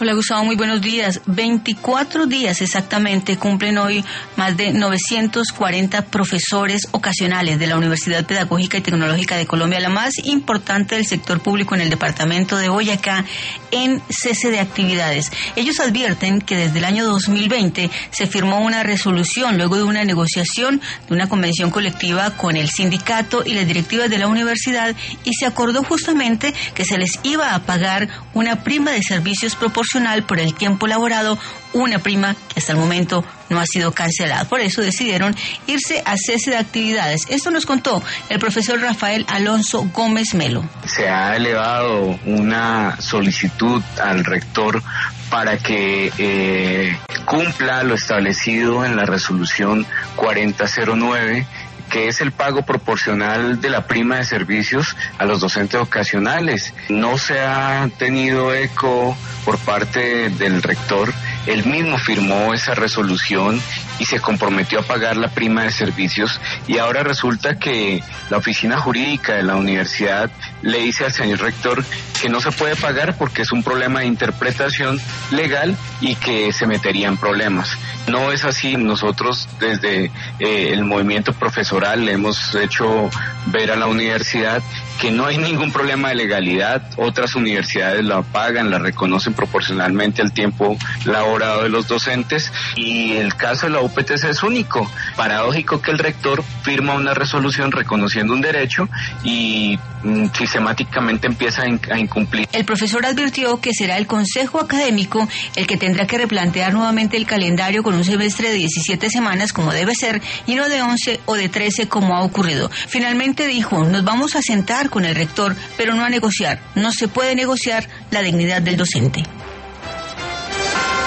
Hola Gustavo, muy buenos días. 24 días exactamente cumplen hoy más de 940 profesores ocasionales de la Universidad Pedagógica y Tecnológica de Colombia, la más importante del sector público en el departamento de Boyacá, en cese de actividades. Ellos advierten que desde el año 2020 se firmó una resolución luego de una negociación de una convención colectiva con el sindicato y las directivas de la universidad, y se acordó justamente que se les iba a pagar una prima de servicios proporcional por el tiempo laborado, una prima que hasta el momento no ha sido cancelada. Por eso decidieron irse a cese de actividades. Esto nos contó el profesor Rafael Alonso Gómez Melo. Se ha elevado una solicitud al rector para que cumpla lo establecido en la resolución 4009, que es el pago proporcional de la prima de servicios a los docentes ocasionales. No se ha tenido eco por parte del rector. Él mismo firmó esa resolución y se comprometió a pagar la prima de servicios, y ahora resulta que la oficina jurídica de la universidad le dice al señor rector que no se puede pagar porque es un problema de interpretación legal y que se metería en problemas. No es así. Nosotros desde el movimiento profesoral le hemos hecho ver a la universidad que no hay ningún problema de legalidad. Otras universidades la pagan, la reconocen proporcionalmente al tiempo laborado de los docentes, y el caso de la UPTC es único. Paradójico que el rector firma una resolución reconociendo un derecho y sistemáticamente empieza a incumplir. El profesor advirtió que será el Consejo Académico el que tendrá que replantear nuevamente el calendario con un semestre de 17 semanas como debe ser, y no de 11 o de 13 como ha ocurrido. Finalmente dijo: nos vamos a sentar con el rector, pero no a negociar. No se puede negociar la dignidad del docente.